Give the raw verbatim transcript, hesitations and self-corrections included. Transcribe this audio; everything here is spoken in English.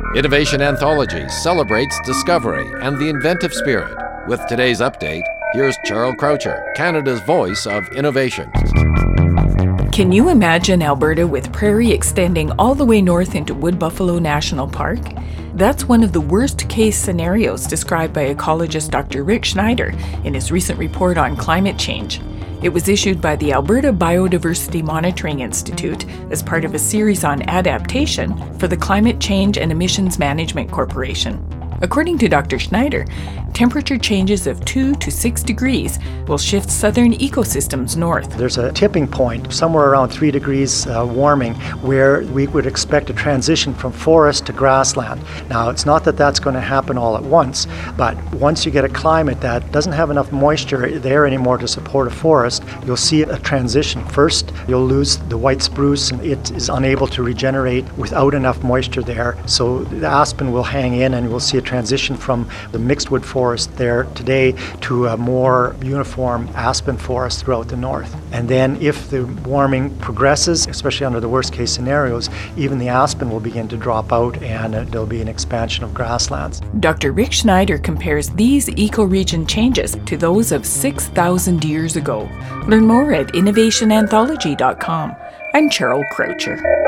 Innovation Anthology celebrates discovery and the inventive spirit. With today's update, here's Cheryl Croucher, Canada's voice of innovation. Can you imagine Alberta with prairie extending all the way north into Wood Buffalo National Park? That's one of the worst-case scenarios described by ecologist Doctor Rick Schneider in his recent report on climate change. It was issued by the Alberta Biodiversity Monitoring Institute as part of a series on adaptation for the Climate Change and Emissions Management Corporation. According to Doctor Schneider, temperature changes of two to six degrees will shift southern ecosystems north. There's a tipping point somewhere around three degrees uh, warming where we would expect a transition from forest to grassland. Now, it's not that that's going to happen all at once, but once you get a climate that doesn't have enough moisture there anymore to support a forest, you'll see a transition. First, you'll lose the white spruce, and it is unable to regenerate without enough moisture there. So the aspen will hang in, and we'll see a transition from the mixed wood forest there today to a more uniform aspen forest throughout the north. And then if the warming progresses, especially under the worst case scenarios, even the aspen will begin to drop out and uh, there'll be an expansion of grasslands. Doctor Rick Schneider compares these ecoregion changes to those of six thousand years ago. Learn more at innovation anthology dot com. I'm Cheryl Croucher.